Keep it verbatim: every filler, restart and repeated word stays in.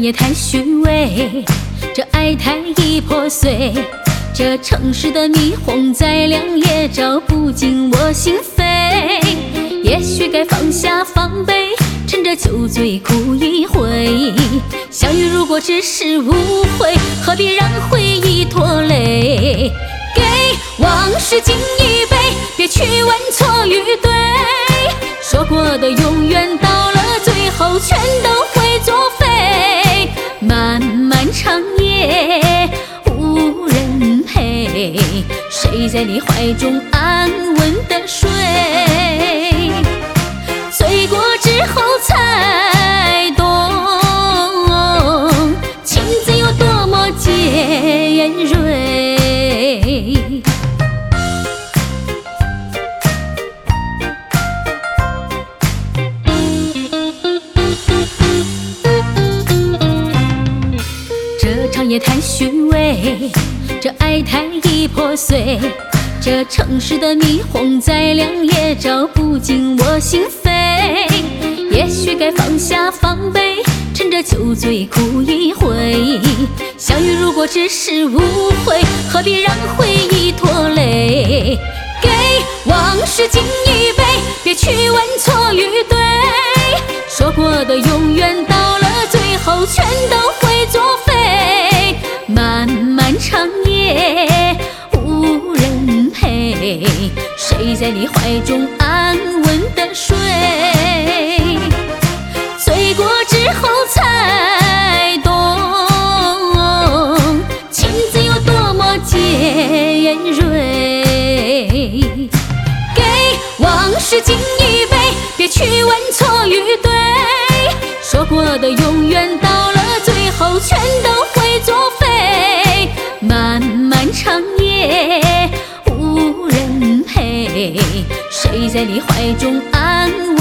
也太虚伪，这爱太易破碎，这城市的霓虹再亮也照不进我心扉。也许该放下防备，趁着酒醉哭一回。相遇如果只是误会，何必让回忆拖累？给往事敬一杯，别去问错与对。说过的永远到了最后全都会作废。漫漫长夜无人陪，谁在你怀中安稳的睡？醉过之后才懂，情字有多么尖锐。这场也太虚伪，这爱太易破碎，这城市的霓虹再亮也照不进我心扉。也许该放下防备，趁着酒醉哭一回。相遇如果只是误会，何必让回忆拖累？给往事敬一杯，别去问错与对。说过的永远到了最后全都会作废。漫漫长夜无人陪，谁在你怀中安稳的睡？醉过之后才懂，情字有多么尖锐。给往事敬一杯，别去问错与对。说过的永远到了最后全都会作废。漫漫长夜无人陪，谁在你怀中安稳